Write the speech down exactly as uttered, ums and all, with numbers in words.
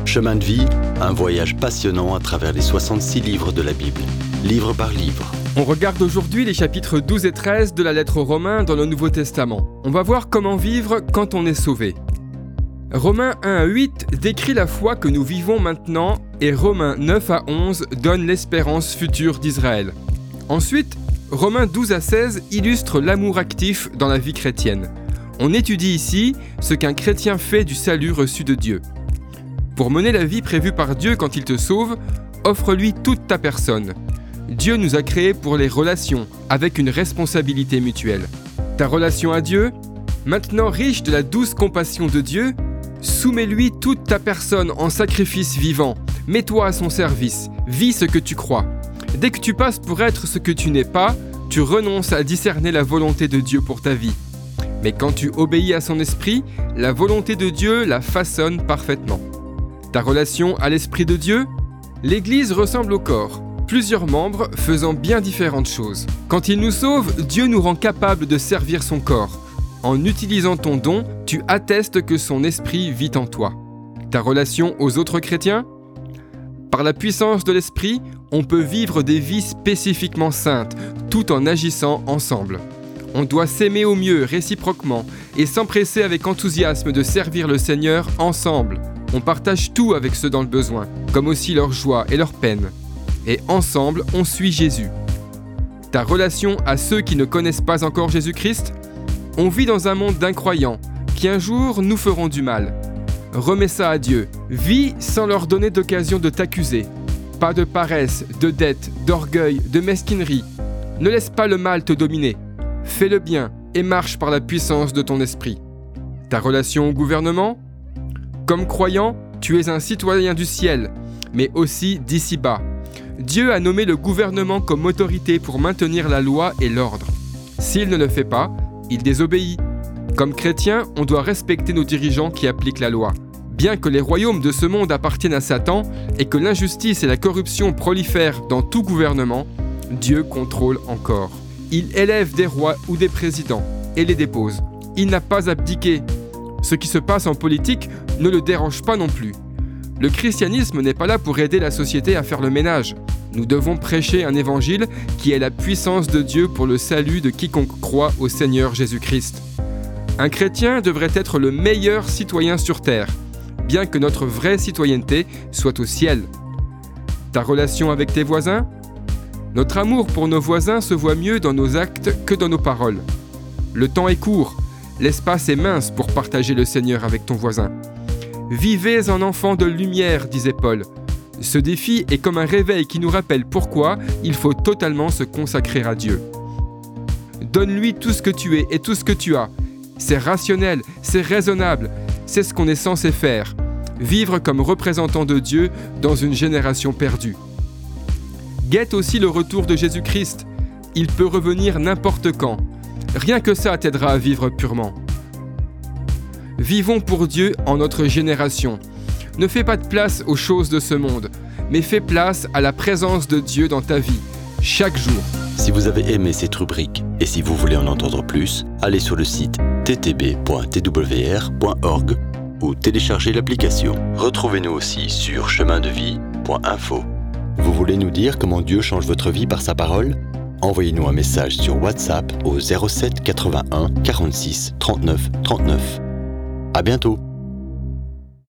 Chemin de vie, un voyage passionnant à travers les soixante-six livres de la Bible, livre par livre. On regarde aujourd'hui les chapitres douze et treize de la lettre aux Romains dans le Nouveau Testament. On va voir comment vivre quand on est sauvé. Romains un à huit décrit la foi que nous vivons maintenant et Romains neuf à onze donne l'espérance future d'Israël. Ensuite, Romains douze à seize illustre l'amour actif dans la vie chrétienne. On étudie ici ce qu'un chrétien fait du salut reçu de Dieu. Pour mener la vie prévue par Dieu quand il te sauve, offre-lui toute ta personne. Dieu nous a créés pour les relations, avec une responsabilité mutuelle. Ta relation à Dieu, maintenant riche de la douce compassion de Dieu, soumets-lui toute ta personne en sacrifice vivant. Mets-toi à son service, vis ce que tu crois. Dès que tu passes pour être ce que tu n'es pas, tu renonces à discerner la volonté de Dieu pour ta vie. Mais quand tu obéis à son esprit, la volonté de Dieu la façonne parfaitement. Ta relation à l'Esprit de Dieu? L'Église ressemble au corps, plusieurs membres faisant bien différentes choses. Quand il nous sauve, Dieu nous rend capables de servir son corps. En utilisant ton don, tu attestes que son esprit vit en toi. Ta relation aux autres chrétiens? Par la puissance de l'esprit, on peut vivre des vies spécifiquement saintes, tout en agissant ensemble. On doit s'aimer au mieux, réciproquement, et s'empresser avec enthousiasme de servir le Seigneur ensemble. On partage tout avec ceux dans le besoin, comme aussi leur joie et leur peine. Et ensemble, on suit Jésus. Ta relation à ceux qui ne connaissent pas encore Jésus-Christ? On vit dans un monde d'incroyants, qui un jour nous feront du mal. Remets ça à Dieu. Vis sans leur donner d'occasion de t'accuser. Pas de paresse, de dette, d'orgueil, de mesquinerie. Ne laisse pas le mal te dominer. Fais le bien et marche par la puissance de ton esprit. Ta relation au gouvernement? Comme croyant, tu es un citoyen du ciel, mais aussi d'ici-bas. Dieu a nommé le gouvernement comme autorité pour maintenir la loi et l'ordre. S'il ne le fait pas, il désobéit. Comme chrétien, on doit respecter nos dirigeants qui appliquent la loi. Bien que les royaumes de ce monde appartiennent à Satan et que l'injustice et la corruption prolifèrent dans tout gouvernement, Dieu contrôle encore. Il élève des rois ou des présidents et les dépose. Il n'a pas abdiqué. Ce qui se passe en politique ne le dérange pas non plus. Le christianisme n'est pas là pour aider la société à faire le ménage. Nous devons prêcher un évangile qui est la puissance de Dieu pour le salut de quiconque croit au Seigneur Jésus-Christ. Un chrétien devrait être le meilleur citoyen sur terre, bien que notre vraie citoyenneté soit au ciel. Ta relation avec tes voisins? Notre amour pour nos voisins se voit mieux dans nos actes que dans nos paroles. Le temps est court, l'espace est mince pour partager le Seigneur avec ton voisin. Vivez en enfant de lumière, disait Paul. Ce défi est comme un réveil qui nous rappelle pourquoi il faut totalement se consacrer à Dieu. Donne-lui tout ce que tu es et tout ce que tu as. C'est rationnel, c'est raisonnable, c'est ce qu'on est censé faire. Vivre comme représentant de Dieu dans une génération perdue. Guette aussi le retour de Jésus-Christ. Il peut revenir n'importe quand. Rien que ça t'aidera à vivre purement. Vivons pour Dieu en notre génération. Ne fais pas de place aux choses de ce monde, mais fais place à la présence de Dieu dans ta vie, chaque jour. Si vous avez aimé cette rubrique et si vous voulez en entendre plus, allez sur le site t t b point t w r point org ou téléchargez l'application. Retrouvez-nous aussi sur chemin de vie point info. Vous voulez nous dire comment Dieu change votre vie par sa parole? Envoyez-nous un message sur WhatsApp au zéro sept quatre-vingt-un quarante-six trente-neuf trente-neuf. À bientôt!